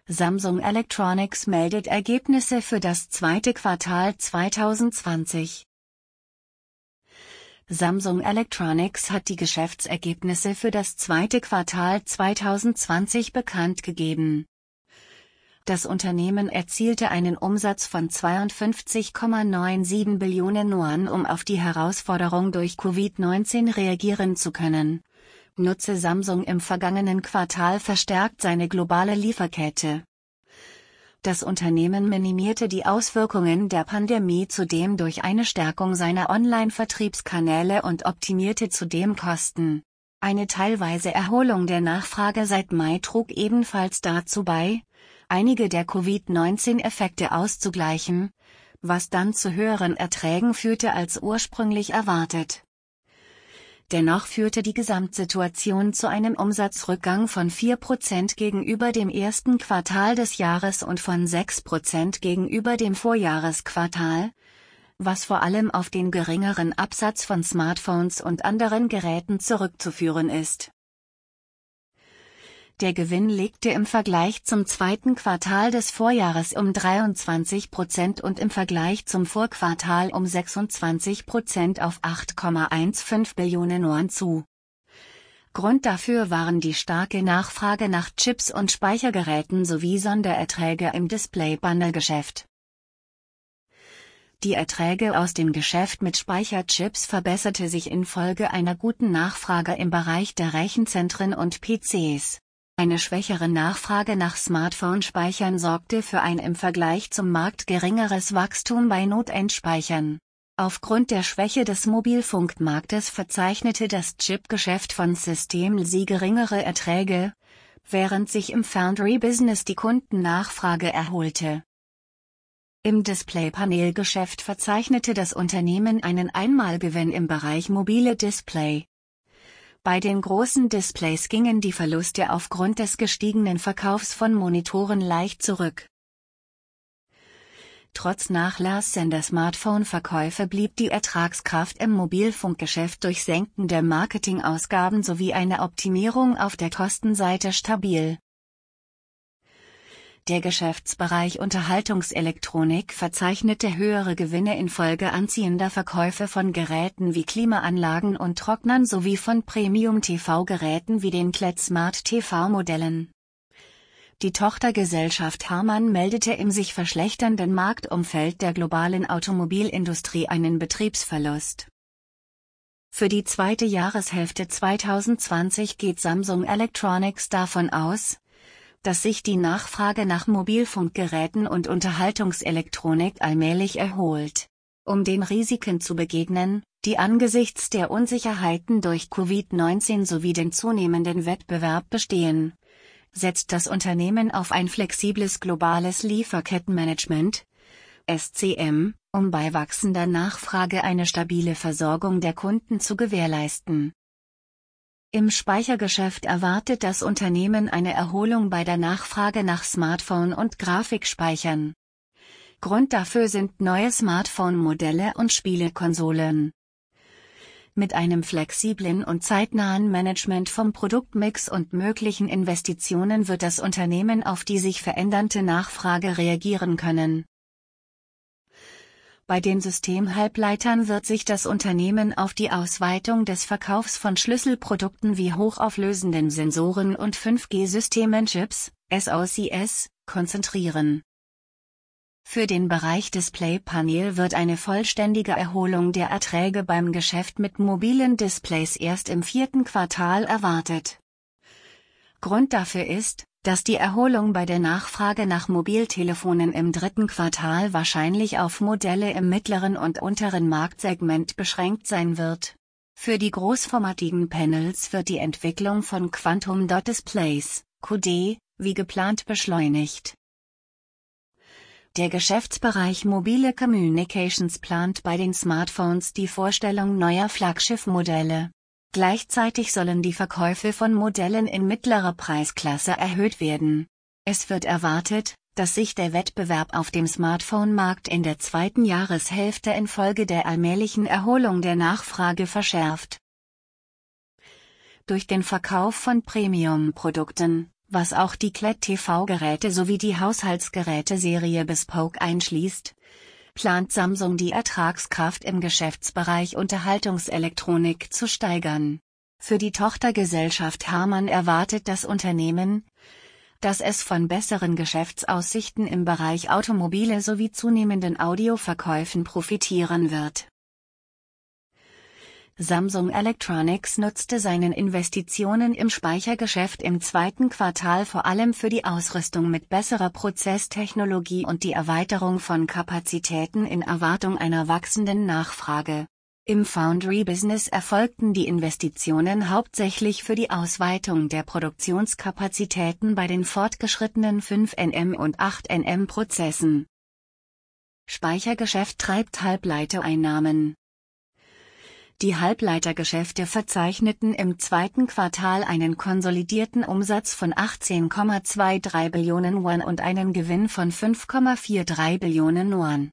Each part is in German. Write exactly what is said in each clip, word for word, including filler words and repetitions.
Samsung Electronics meldet Ergebnisse für das zweite Quartal zweitausendzwanzig. Samsung Electronics hat die Geschäftsergebnisse für das zweite Quartal zweitausendzwanzig bekannt gegeben. Das Unternehmen erzielte einen Umsatz von zweiundfünfzig Komma siebenundneunzig Billionen Yuan, um auf die Herausforderung durch Covid neunzehn reagieren zu können. Nutze Samsung im vergangenen Quartal verstärkt seine globale Lieferkette. Das Unternehmen minimierte die Auswirkungen der Pandemie zudem durch eine Stärkung seiner Online-Vertriebskanäle und optimierte zudem Kosten. Eine teilweise Erholung der Nachfrage seit Mai trug ebenfalls dazu bei, einige der Covid neunzehn Effekte auszugleichen, was dann zu höheren Erträgen führte als ursprünglich erwartet. Dennoch führte die Gesamtsituation zu einem Umsatzrückgang von vier Prozent gegenüber dem ersten Quartal des Jahres und von sechs Prozent gegenüber dem Vorjahresquartal, was vor allem auf den geringeren Absatz von Smartphones und anderen Geräten zurückzuführen ist. Der Gewinn legte im Vergleich zum zweiten Quartal des Vorjahres um dreiundzwanzig Prozent und im Vergleich zum Vorquartal um sechsundzwanzig Prozent auf acht Komma fünfzehn Billionen Yuan zu. Grund dafür waren die starke Nachfrage nach Chips und Speichergeräten sowie Sondererträge im Display-Bundle-Geschäft. Die Erträge aus dem Geschäft mit Speicherchips verbesserte sich infolge einer guten Nachfrage im Bereich der Rechenzentren und P Cs. Eine schwächere Nachfrage nach Smartphone-Speichern sorgte für ein im Vergleich zum Markt geringeres Wachstum bei Notendspeichern. Aufgrund der Schwäche des Mobilfunkmarktes verzeichnete das Chipgeschäft von Systeml geringere Erträge, während sich im Foundry-Business die Kundennachfrage erholte. Im Display-Panel-Geschäft verzeichnete das Unternehmen einen Einmalgewinn im Bereich mobile Display. Bei den großen Displays gingen die Verluste aufgrund des gestiegenen Verkaufs von Monitoren leicht zurück. Trotz nachlassender Smartphone-Verkäufe blieb die Ertragskraft im Mobilfunkgeschäft durch sinkende Marketingausgaben sowie eine Optimierung auf der Kostenseite stabil. Der Geschäftsbereich Unterhaltungselektronik verzeichnete höhere Gewinne infolge anziehender Verkäufe von Geräten wie Klimaanlagen und Trocknern sowie von Premium-T V-Geräten wie den Q L E D-Smart-T V-Modellen. Die Tochtergesellschaft Harman meldete im sich verschlechternden Marktumfeld der globalen Automobilindustrie einen Betriebsverlust. Für die zweite Jahreshälfte zweitausendzwanzig geht Samsung Electronics davon aus, dass sich die Nachfrage nach Mobilfunkgeräten und Unterhaltungselektronik allmählich erholt. Um den Risiken zu begegnen, die angesichts der Unsicherheiten durch Covid neunzehn sowie den zunehmenden Wettbewerb bestehen, setzt das Unternehmen auf ein flexibles globales Lieferkettenmanagement, S C M, um bei wachsender Nachfrage eine stabile Versorgung der Kunden zu gewährleisten. Im Speichergeschäft erwartet das Unternehmen eine Erholung bei der Nachfrage nach Smartphone- und Grafikspeichern. Grund dafür sind neue Smartphone-Modelle und Spielekonsolen. Mit einem flexiblen und zeitnahen Management vom Produktmix und möglichen Investitionen wird das Unternehmen auf die sich verändernde Nachfrage reagieren können. Bei den Systemhalbleitern wird sich das Unternehmen auf die Ausweitung des Verkaufs von Schlüsselprodukten wie hochauflösenden Sensoren und fünf G-Systemen-Chips, S O Cs, konzentrieren. Für den Bereich Displaypanel wird eine vollständige Erholung der Erträge beim Geschäft mit mobilen Displays erst im vierten Quartal erwartet. Grund dafür ist, dass die Erholung bei der Nachfrage nach Mobiltelefonen im dritten Quartal wahrscheinlich auf Modelle im mittleren und unteren Marktsegment beschränkt sein wird. Für die großformatigen Panels wird die Entwicklung von Quantum Dot Displays, Q D, wie geplant beschleunigt. Der Geschäftsbereich Mobile Communications plant bei den Smartphones die Vorstellung neuer Flaggschiff-Modelle. Gleichzeitig sollen die Verkäufe von Modellen in mittlerer Preisklasse erhöht werden. Es wird erwartet, dass sich der Wettbewerb auf dem Smartphone-Markt in der zweiten Jahreshälfte infolge der allmählichen Erholung der Nachfrage verschärft. Durch den Verkauf von Premium-Produkten, Was auch die Q L E D-T V-Geräte sowie die Haushaltsgeräte-Serie Bespoke einschließt, plant Samsung die Ertragskraft im Geschäftsbereich Unterhaltungselektronik zu steigern. Für die Tochtergesellschaft Harman erwartet das Unternehmen, dass es von besseren Geschäftsaussichten im Bereich Automobile sowie zunehmenden Audioverkäufen profitieren wird. Samsung Electronics nutzte seinen Investitionen im Speichergeschäft im zweiten Quartal vor allem für die Ausrüstung mit besserer Prozesstechnologie und die Erweiterung von Kapazitäten in Erwartung einer wachsenden Nachfrage. Im Foundry-Business erfolgten die Investitionen hauptsächlich für die Ausweitung der Produktionskapazitäten bei den fortgeschrittenen fünf Nanometer und acht Nanometer Prozessen. Speichergeschäft treibt Halbleitereinnahmen. Die Halbleitergeschäfte verzeichneten im zweiten Quartal einen konsolidierten Umsatz von achtzehn Komma dreiundzwanzig Billionen Yuan und einen Gewinn von fünf Komma dreiundvierzig Billionen Yuan.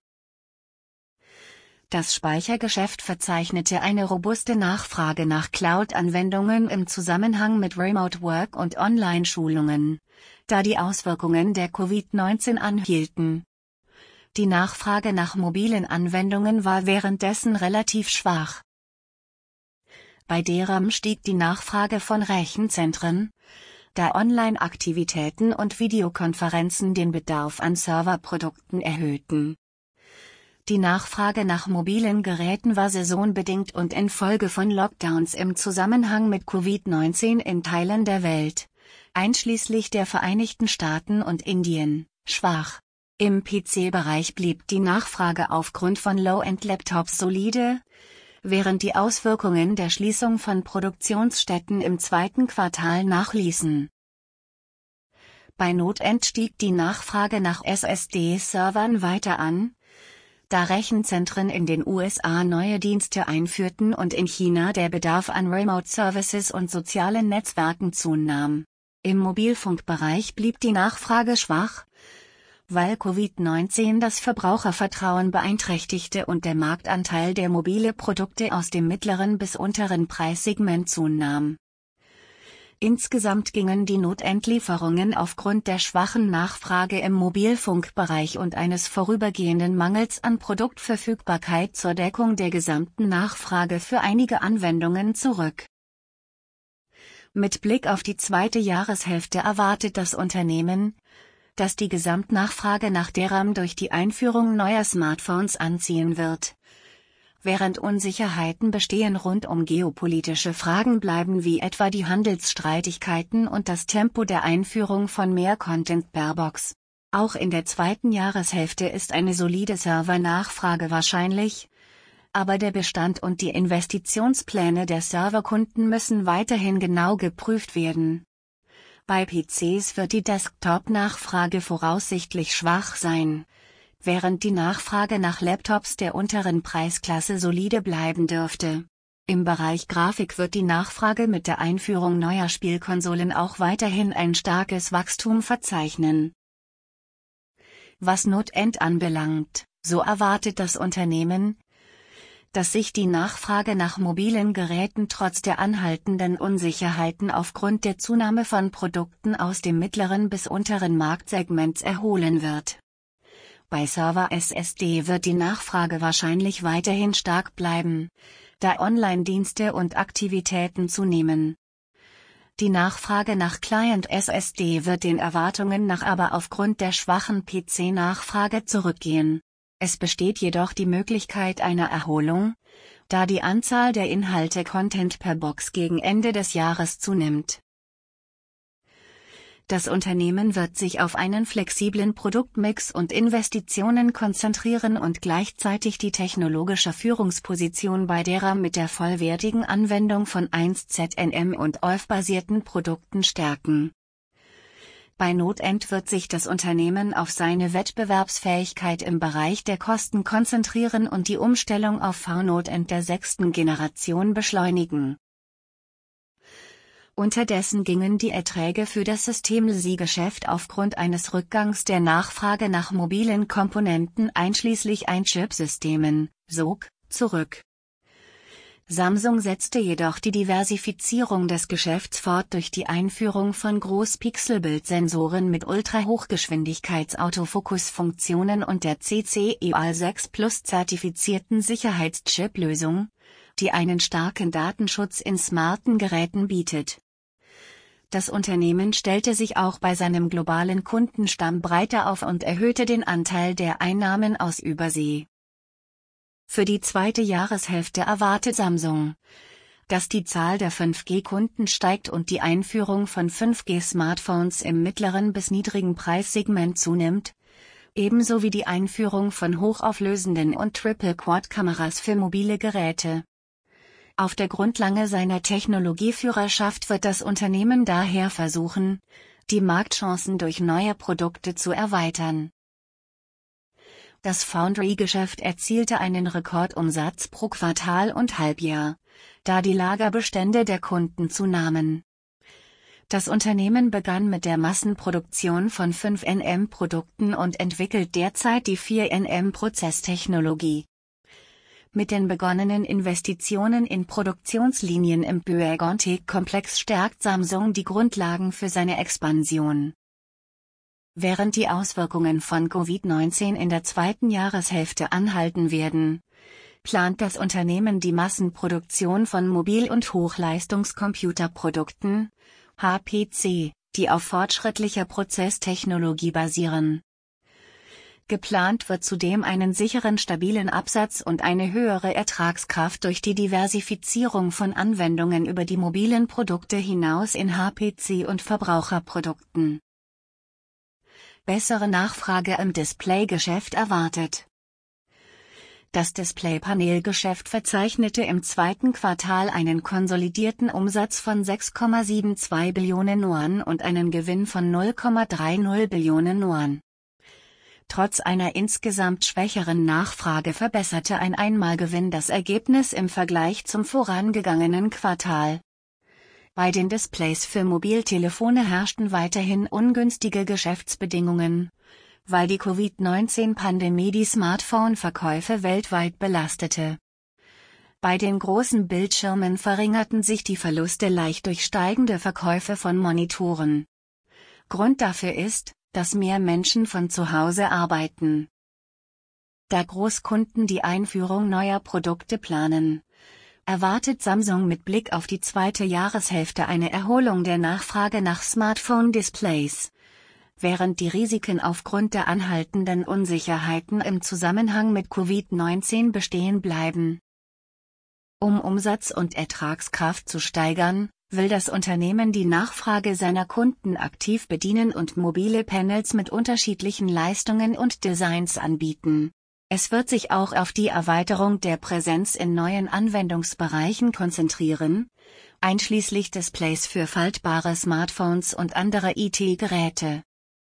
Das Speichergeschäft verzeichnete eine robuste Nachfrage nach Cloud-Anwendungen im Zusammenhang mit Remote Work und Online-Schulungen, da die Auswirkungen der Covid neunzehn anhielten. Die Nachfrage nach mobilen Anwendungen war währenddessen relativ schwach. Bei D RAM stieg die Nachfrage von Rechenzentren, da Online-Aktivitäten und Videokonferenzen den Bedarf an Serverprodukten erhöhten. Die Nachfrage nach mobilen Geräten war saisonbedingt und infolge von Lockdowns im Zusammenhang mit Covid neunzehn in Teilen der Welt, einschließlich der Vereinigten Staaten und Indien, schwach. Im P C-Bereich blieb die Nachfrage aufgrund von Low-End-Laptops solide, während die Auswirkungen der Schließung von Produktionsstätten im zweiten Quartal nachließen. Bei Notend stieg die Nachfrage nach S S D-Servern weiter an, da Rechenzentren in den U S A neue Dienste einführten und in China der Bedarf an Remote Services und sozialen Netzwerken zunahm. Im Mobilfunkbereich blieb die Nachfrage schwach, weil Covid neunzehn das Verbrauchervertrauen beeinträchtigte und der Marktanteil der mobile Produkte aus dem mittleren bis unteren Preissegment zunahm. Insgesamt gingen die Notendlieferungen aufgrund der schwachen Nachfrage im Mobilfunkbereich und eines vorübergehenden Mangels an Produktverfügbarkeit zur Deckung der gesamten Nachfrage für einige Anwendungen zurück. Mit Blick auf die zweite Jahreshälfte erwartet das Unternehmen, dass die Gesamtnachfrage nach D RAM durch die Einführung neuer Smartphones anziehen wird. Während Unsicherheiten bestehen rund um geopolitische Fragen bleiben wie etwa die Handelsstreitigkeiten und das Tempo der Einführung von mehr Content per Box. Auch in der zweiten Jahreshälfte ist eine solide Servernachfrage wahrscheinlich, aber der Bestand und die Investitionspläne der Serverkunden müssen weiterhin genau geprüft werden. Bei P Cs wird die Desktop-Nachfrage voraussichtlich schwach sein, während die Nachfrage nach Laptops der unteren Preisklasse solide bleiben dürfte. Im Bereich Grafik wird die Nachfrage mit der Einführung neuer Spielkonsolen auch weiterhin ein starkes Wachstum verzeichnen. Was Notend anbelangt, so erwartet das Unternehmen, dass sich die Nachfrage nach mobilen Geräten trotz der anhaltenden Unsicherheiten aufgrund der Zunahme von Produkten aus dem mittleren bis unteren Marktsegments erholen wird. Bei Server-S S D wird die Nachfrage wahrscheinlich weiterhin stark bleiben, da Online-Dienste und Aktivitäten zunehmen. Die Nachfrage nach Client-S S D wird den Erwartungen nach aber aufgrund der schwachen P C-Nachfrage zurückgehen. Es besteht jedoch die Möglichkeit einer Erholung, da die Anzahl der Inhalte Content per Box gegen Ende des Jahres zunimmt. Das Unternehmen wird sich auf einen flexiblen Produktmix und Investitionen konzentrieren und gleichzeitig die technologische Führungsposition bei D RAM mit der vollwertigen Anwendung von eins Z N M und O F-basierten Produkten stärken. Bei Notend wird sich das Unternehmen auf seine Wettbewerbsfähigkeit im Bereich der Kosten konzentrieren und die Umstellung auf V-Notend der sechsten Generation beschleunigen. Unterdessen gingen die Erträge für das System-L S I-Geschäft aufgrund eines Rückgangs der Nachfrage nach mobilen Komponenten einschließlich Ein-Chip-Systemen, S O C, zurück. Samsung setzte jedoch die Diversifizierung des Geschäfts fort durch die Einführung von Großpixelbildsensoren mit Ultrahochgeschwindigkeits-Autofokus-Funktionen und der C C E A sechs Plus zertifizierten Sicherheitschip-Lösung, die einen starken Datenschutz in smarten Geräten bietet. Das Unternehmen stellte sich auch bei seinem globalen Kundenstamm breiter auf und erhöhte den Anteil der Einnahmen aus Übersee. Für die zweite Jahreshälfte erwartet Samsung, dass die Zahl der fünf G-Kunden steigt und die Einführung von fünf G-Smartphones im mittleren bis niedrigen Preissegment zunimmt, ebenso wie die Einführung von hochauflösenden und Triple-Quad-Kameras für mobile Geräte. Auf der Grundlage seiner Technologieführerschaft wird das Unternehmen daher versuchen, die Marktchancen durch neue Produkte zu erweitern. Das Foundry-Geschäft erzielte einen Rekordumsatz pro Quartal und Halbjahr, da die Lagerbestände der Kunden zunahmen. Das Unternehmen begann mit der Massenproduktion von fünf Nm-Produkten und entwickelt derzeit die vier Nm-Prozesstechnologie. Mit den begonnenen Investitionen in Produktionslinien im Byeontaek-Komplex stärkt Samsung die Grundlagen für seine Expansion. Während die Auswirkungen von Covid neunzehn in der zweiten Jahreshälfte anhalten werden, plant das Unternehmen die Massenproduktion von Mobil- und Hochleistungscomputerprodukten, H P C, die auf fortschrittlicher Prozesstechnologie basieren. Geplant wird zudem einen sicheren stabilen Absatz und eine höhere Ertragskraft durch die Diversifizierung von Anwendungen über die mobilen Produkte hinaus in H P C und Verbraucherprodukten. Bessere Nachfrage im Displaygeschäft erwartet. Das Displaypanelgeschäft verzeichnete im zweiten Quartal einen konsolidierten Umsatz von sechs Komma zweiundsiebzig Billionen Yuan und einen Gewinn von null Komma dreißig Billionen Yuan. Trotz einer insgesamt schwächeren Nachfrage verbesserte ein Einmalgewinn das Ergebnis im Vergleich zum vorangegangenen Quartal. Bei den Displays für Mobiltelefone herrschten weiterhin ungünstige Geschäftsbedingungen, weil die Covid neunzehn Pandemie die Smartphone-Verkäufe weltweit belastete. Bei den großen Bildschirmen verringerten sich die Verluste leicht durch steigende Verkäufe von Monitoren. Grund dafür ist, dass mehr Menschen von zu Hause arbeiten. Da Großkunden die Einführung neuer Produkte planen, erwartet Samsung mit Blick auf die zweite Jahreshälfte eine Erholung der Nachfrage nach Smartphone-Displays, während die Risiken aufgrund der anhaltenden Unsicherheiten im Zusammenhang mit Covid neunzehn bestehen bleiben. Um Umsatz und Ertragskraft zu steigern, will das Unternehmen die Nachfrage seiner Kunden aktiv bedienen und mobile Panels mit unterschiedlichen Leistungen und Designs anbieten. Es wird sich auch auf die Erweiterung der Präsenz in neuen Anwendungsbereichen konzentrieren, einschließlich Displays für faltbare Smartphones und andere I T-Geräte.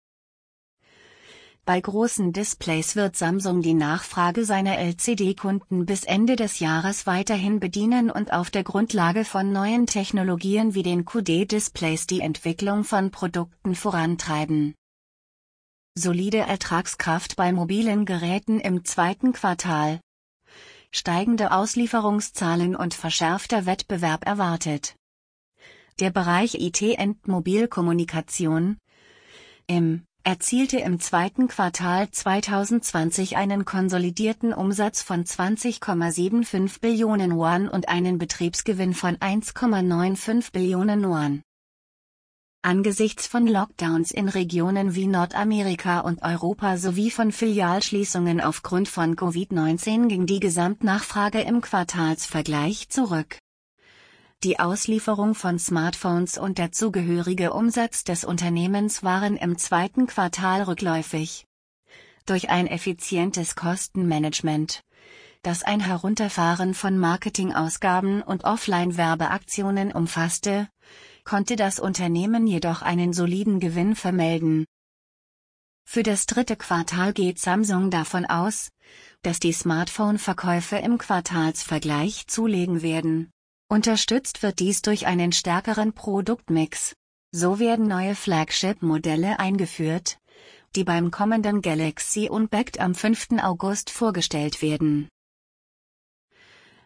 Bei großen Displays wird Samsung die Nachfrage seiner L C D-Kunden bis Ende des Jahres weiterhin bedienen und auf der Grundlage von neuen Technologien wie den Q D-Displays die Entwicklung von Produkten vorantreiben. Solide Ertragskraft bei mobilen Geräten im zweiten Quartal. Steigende Auslieferungszahlen und verschärfter Wettbewerb erwartet. Der Bereich I T und Mobilkommunikation im erzielte im zweiten Quartal zweitausendzwanzig einen konsolidierten Umsatz von zwanzig Komma fünfundsiebzig Billionen Yuan und einen Betriebsgewinn von eins Komma fünfundneunzig Billionen Yuan. Angesichts von Lockdowns in Regionen wie Nordamerika und Europa sowie von Filialschließungen aufgrund von Covid neunzehn ging die Gesamtnachfrage im Quartalsvergleich zurück. Die Auslieferung von Smartphones und der zugehörige Umsatz des Unternehmens waren im zweiten Quartal rückläufig. Durch ein effizientes Kostenmanagement, das ein Herunterfahren von Marketingausgaben und Offline-Werbeaktionen umfasste, konnte das Unternehmen jedoch einen soliden Gewinn vermelden. Für das dritte Quartal geht Samsung davon aus, dass die Smartphone-Verkäufe im Quartalsvergleich zulegen werden. Unterstützt wird dies durch einen stärkeren Produktmix. So werden neue Flagship-Modelle eingeführt, die beim kommenden Galaxy Unpacked am fünften August vorgestellt werden.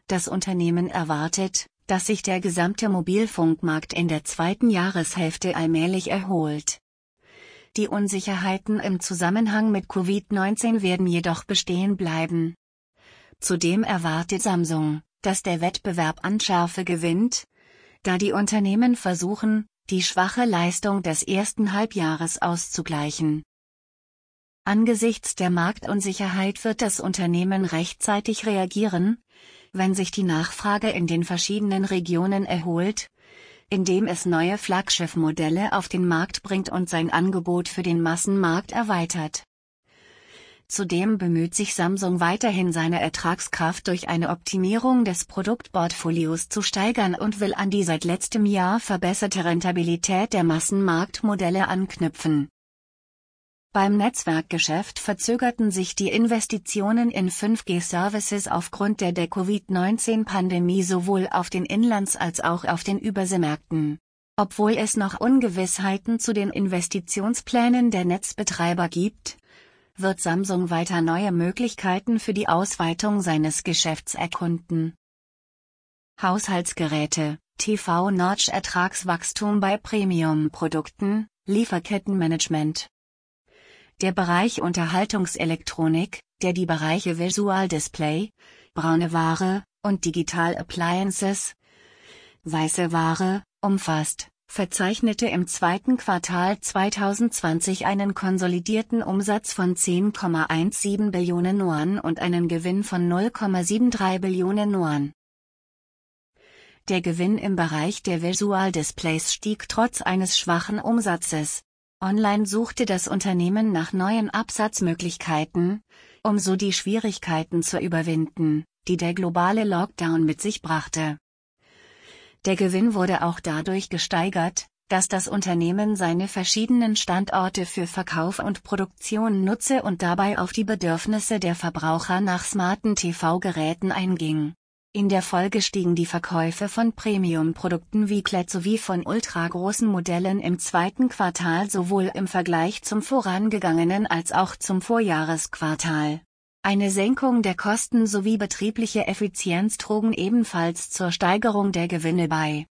Das Unternehmen erwartet, dass sich der gesamte Mobilfunkmarkt in der zweiten Jahreshälfte allmählich erholt. Die Unsicherheiten im Zusammenhang mit Covid neunzehn werden jedoch bestehen bleiben. Zudem erwartet Samsung, dass der Wettbewerb an Schärfe gewinnt, da die Unternehmen versuchen, die schwache Leistung des ersten Halbjahres auszugleichen. Angesichts der Marktunsicherheit wird das Unternehmen rechtzeitig reagieren, wenn sich die Nachfrage in den verschiedenen Regionen erholt, indem es neue Flaggschiff-Modelle auf den Markt bringt und sein Angebot für den Massenmarkt erweitert. Zudem bemüht sich Samsung weiterhin, seine Ertragskraft durch eine Optimierung des Produktportfolios zu steigern und will an die seit letztem Jahr verbesserte Rentabilität der Massenmarktmodelle anknüpfen. Beim Netzwerkgeschäft verzögerten sich die Investitionen in fünf G Services aufgrund der der Covid neunzehn Pandemie sowohl auf den Inlands- als auch auf den Überseemärkten. Obwohl es noch Ungewissheiten zu den Investitionsplänen der Netzbetreiber gibt, wird Samsung weiter neue Möglichkeiten für die Ausweitung seines Geschäfts erkunden. Haushaltsgeräte, T V-Notch Ertragswachstum bei Premium-Produkten, Lieferkettenmanagement. Der Bereich Unterhaltungselektronik, der die Bereiche Visual Display, braune Ware und Digital Appliances, weiße Ware, umfasst, verzeichnete im zweiten Quartal zweitausendzwanzig einen konsolidierten Umsatz von zehn Komma siebzehn Billionen Yuan und einen Gewinn von null Komma dreiundsiebzig Billionen Yuan. Der Gewinn im Bereich der Visual Displays stieg trotz eines schwachen Umsatzes. Online suchte das Unternehmen nach neuen Absatzmöglichkeiten, um so die Schwierigkeiten zu überwinden, die der globale Lockdown mit sich brachte. Der Gewinn wurde auch dadurch gesteigert, dass das Unternehmen seine verschiedenen Standorte für Verkauf und Produktion nutze und dabei auf die Bedürfnisse der Verbraucher nach smarten T V-Geräten einging. In der Folge stiegen die Verkäufe von Premium-Produkten wie Q L E D sowie von ultragroßen Modellen im zweiten Quartal sowohl im Vergleich zum vorangegangenen als auch zum Vorjahresquartal. Eine Senkung der Kosten sowie betriebliche Effizienz trugen ebenfalls zur Steigerung der Gewinne bei.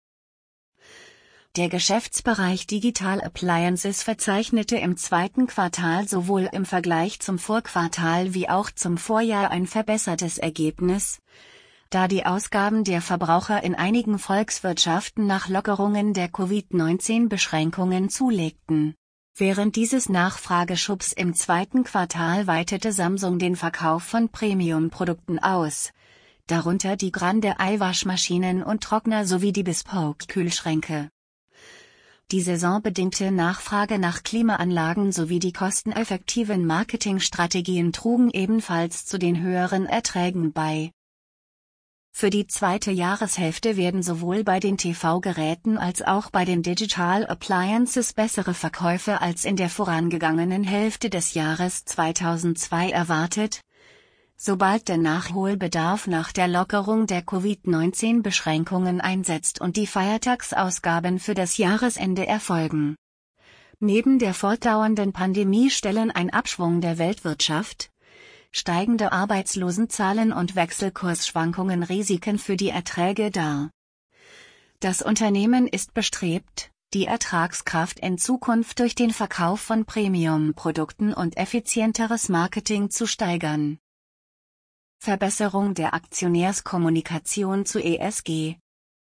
Der Geschäftsbereich Digital Appliances verzeichnete im zweiten Quartal sowohl im Vergleich zum Vorquartal wie auch zum Vorjahr ein verbessertes Ergebnis, da die Ausgaben der Verbraucher in einigen Volkswirtschaften nach Lockerungen der Covid neunzehn Beschränkungen zulegten. Während dieses Nachfrageschubs im zweiten Quartal weitete Samsung den Verkauf von Premium-Produkten aus, darunter die Grande-Ei-Waschmaschinen und Trockner sowie die Bespoke-Kühlschränke. Die saisonbedingte Nachfrage nach Klimaanlagen sowie die kosteneffektiven Marketingstrategien trugen ebenfalls zu den höheren Erträgen bei. Für die zweite Jahreshälfte werden sowohl bei den T V-Geräten als auch bei den Digital Appliances bessere Verkäufe als in der vorangegangenen Hälfte des Jahres zweitausendzwei erwartet, sobald der Nachholbedarf nach der Lockerung der Covid neunzehn Beschränkungen einsetzt und die Feiertagsausgaben für das Jahresende erfolgen. Neben der fortdauernden Pandemie stellen ein Abschwung der Weltwirtschaft, steigende Arbeitslosenzahlen und Wechselkursschwankungen Risiken für die Erträge dar. Das Unternehmen ist bestrebt, die Ertragskraft in Zukunft durch den Verkauf von Premium-Produkten und effizienteres Marketing zu steigern. Verbesserung der Aktionärskommunikation zu E S G.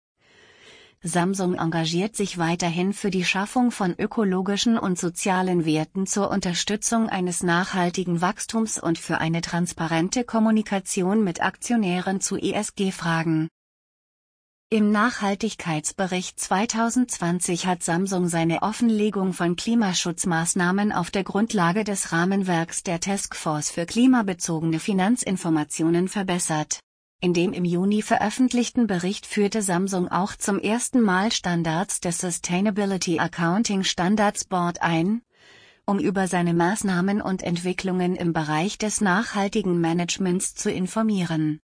Samsung engagiert sich weiterhin für die Schaffung von ökologischen und sozialen Werten zur Unterstützung eines nachhaltigen Wachstums und für eine transparente Kommunikation mit Aktionären zu E S G-Fragen. Im Nachhaltigkeitsbericht zweitausendzwanzig hat Samsung seine Offenlegung von Klimaschutzmaßnahmen auf der Grundlage des Rahmenwerks der Taskforce für klimabezogene Finanzinformationen verbessert. In dem im Juni veröffentlichten Bericht führte Samsung auch zum ersten Mal Standards des Sustainability Accounting Standards Board ein, um über seine Maßnahmen und Entwicklungen im Bereich des nachhaltigen Managements zu informieren.